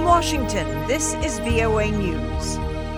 From Washington, this is VOA News.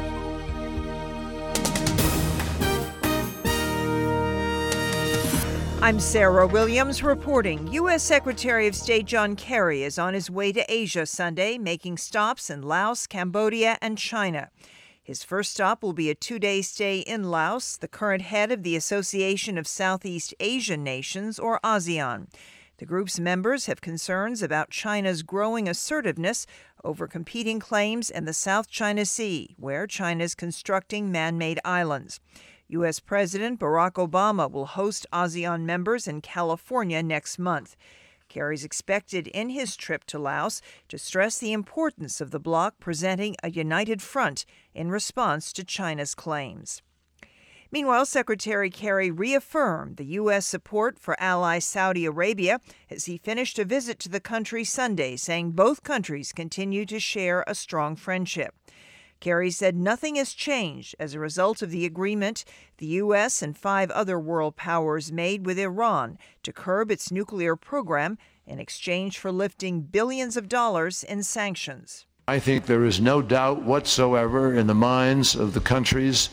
I'm Sarah Williams reporting. U.S. Secretary of State John Kerry is on his way to Asia Sunday, making stops in Laos, Cambodia, and China. His first stop will be a 2-day stay in Laos, the current head of the Association of Southeast Asian Nations, or ASEAN. The group's members have concerns about China's growing assertiveness over competing claims in the South China Sea, where China is constructing man-made islands. U.S. President Barack Obama will host ASEAN members in California next month. Kerry's expected in his trip to Laos to stress the importance of the bloc presenting a united front in response to China's claims. Meanwhile, Secretary Kerry reaffirmed the U.S. support for ally Saudi Arabia as he finished a visit to the country Sunday, saying both countries continue to share a strong friendship. Kerry said nothing has changed as a result of the agreement the U.S. and 5 other world powers made with Iran to curb its nuclear program in exchange for lifting billions of dollars in sanctions. I think there is no doubt whatsoever in the minds of the countries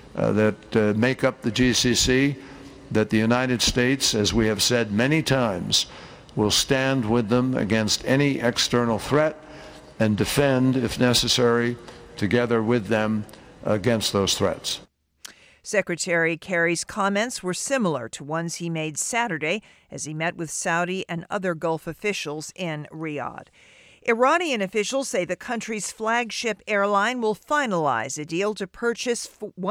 that make up the GCC that the United States, as we have said many times, will stand with them against any external threat and defend, if necessary, together with them against those threats. Secretary Kerry's comments were similar to ones he made Saturday as he met with Saudi and other Gulf officials in Riyadh. Iranian officials say the country's flagship airline will finalize a deal to purchase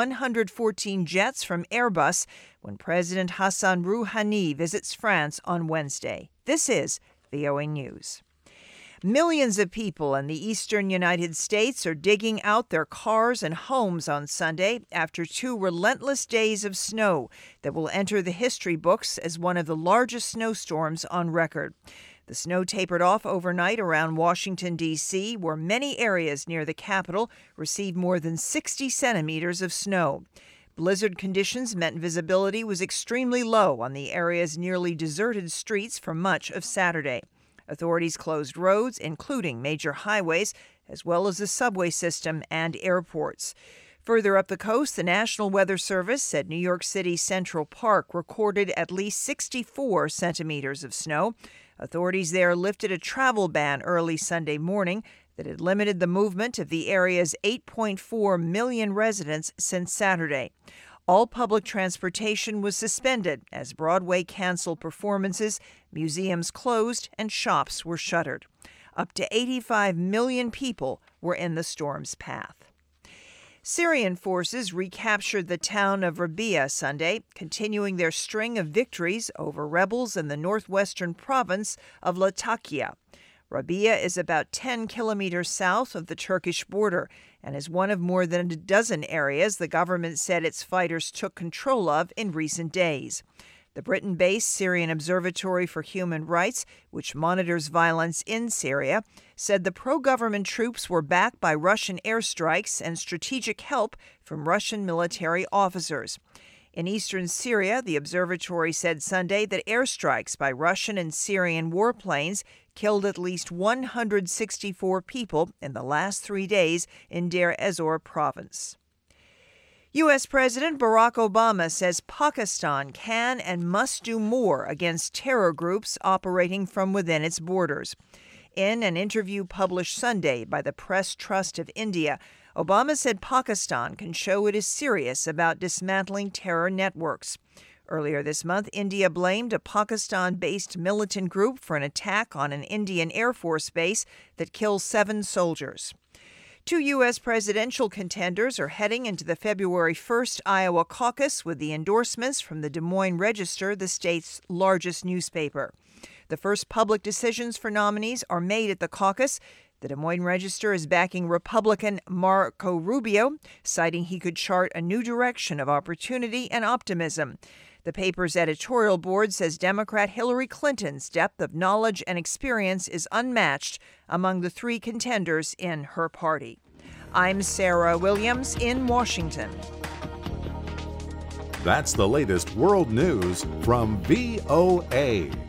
114 jets from Airbus when President Hassan Rouhani visits France on Wednesday. This is VOA News. Millions of people in the eastern United States are digging out their cars and homes on Sunday after 2 relentless days of snow that will enter the history books as one of the largest snowstorms on record. The snow tapered off overnight around Washington, D.C., where many areas near the Capitol received more than 60 centimeters of snow. Blizzard conditions meant visibility was extremely low on the area's nearly deserted streets for much of Saturday. Authorities closed roads, including major highways, as well as the subway system and airports. Further up the coast, the National Weather Service said New York City's Central Park recorded at least 64 centimeters of snow. Authorities there lifted a travel ban early Sunday morning that had limited the movement of the area's 8.4 million residents since Saturday. All public transportation was suspended as Broadway canceled performances, museums closed, and shops were shuttered. Up to 85 million people were in the storm's path. Syrian forces recaptured the town of Rabia Sunday, continuing their string of victories over rebels in the northwestern province of Latakia. Rabia is about 10 kilometers south of the Turkish border and is one of more than a dozen areas the government said its fighters took control of in recent days. The Britain-based Syrian Observatory for Human Rights, which monitors violence in Syria, said the pro-government troops were backed by Russian airstrikes and strategic help from Russian military officers. In eastern Syria, the observatory said Sunday that airstrikes by Russian and Syrian warplanes killed at least 164 people in the last 3 days in Deir ez-Zor province. U.S. President Barack Obama says Pakistan can and must do more against terror groups operating from within its borders. In an interview published Sunday by the Press Trust of India, Obama said Pakistan can show it is serious about dismantling terror networks. Earlier this month, India blamed a Pakistan-based militant group for an attack on an Indian Air Force base that killed 7 soldiers. 2 U.S. presidential contenders are heading into the February 1st Iowa caucus with the endorsements from the Des Moines Register, the state's largest newspaper. The first public decisions for nominees are made at the caucus. The Des Moines Register is backing Republican Marco Rubio, citing he could chart a new direction of opportunity and optimism. The paper's editorial board says Democrat Hillary Clinton's depth of knowledge and experience is unmatched among the 3 contenders in her party. I'm Sarah Williams in Washington. That's the latest world news from VOA.